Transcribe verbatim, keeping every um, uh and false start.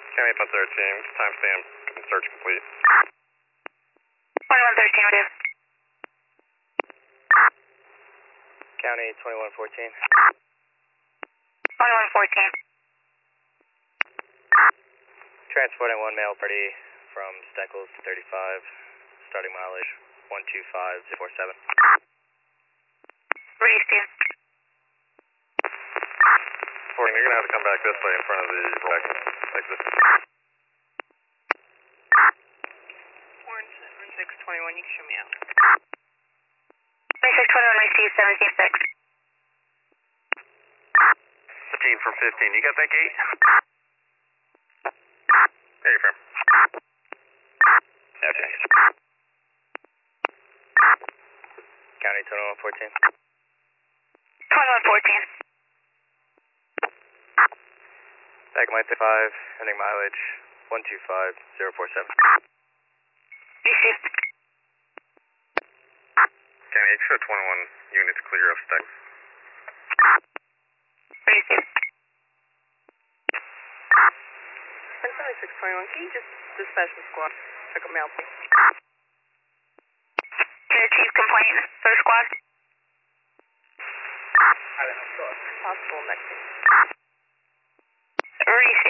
County one thirteen, timestamp, search complete. twenty-one thirteen, okay. County twenty-one fourteen. twenty-one fourteen. Transporting one male party from Steckles to thirty-five, starting mileage one two five zero four seven. Receive. Morning, you're going to have to come back this way in front of the back exit. Orange six twenty-one, you can show me out. twenty-six twenty-one, receive seventeen six. fifteen from fifteen, you got that gate? There you firm. Okay. County twenty-one fourteen. twenty-one fourteen. Back my five, ending mileage one two five zero four seven. Receive. County, you show twenty-one units clear of Steck. Receive. seventy-six twenty-one, can you just dispatch the squad? Check them out, please. Can the chief complain for the squad? Possible next week. Receive.